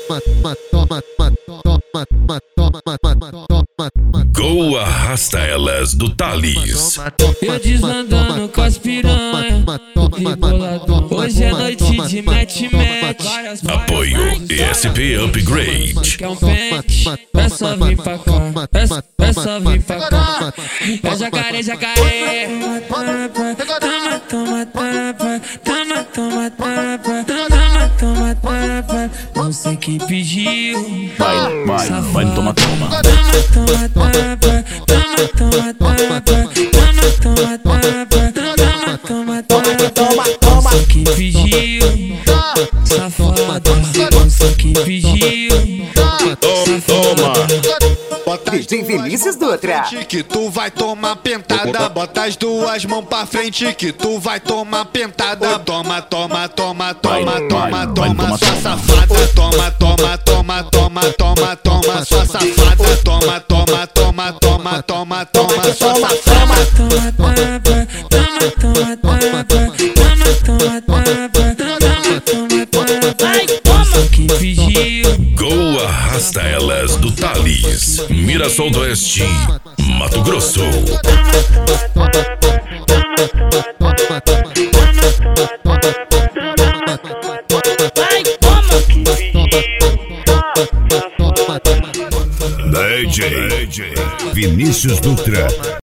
Go arrasta elas do Thales. Eu desandando com as piranha, rebolador. Hoje é noite de match. Apoio ESP Upgrade. Quer um pente? É só vir pra cá. É só vir pra cá. É jacaré, jacaré. Toma, toma, tapa. Toma, toma, tapa. Toma, toma, tapa. Não sei quem pediu. Vai, toma, toma. Toma, toma, tapa. Toma, toma, tapa. Toma, toma, tapa. Toma, toma, tapa. Não sei quem pediu. Safada. Não sei quem pediu. Safada. DJ Vinícius Dutra. Que tu vai tomar pentada, bota as duas mãos pra frente que tu vai tomar pentada. Toma, toma, toma, toma, toma, toma, sua safada. Toma, toma, toma, toma, toma, toma, sua safada. Toma, toma, toma, toma, toma, toma, sua safada. Toma, tapa, toma, toma, tapa, toma, toma, tapa, toma, toma, tapa. Não sei quem pediu. Go arrasta elas do Thales. Mirassol do Oeste, Mato Grosso. DJ Vinícius Dutra.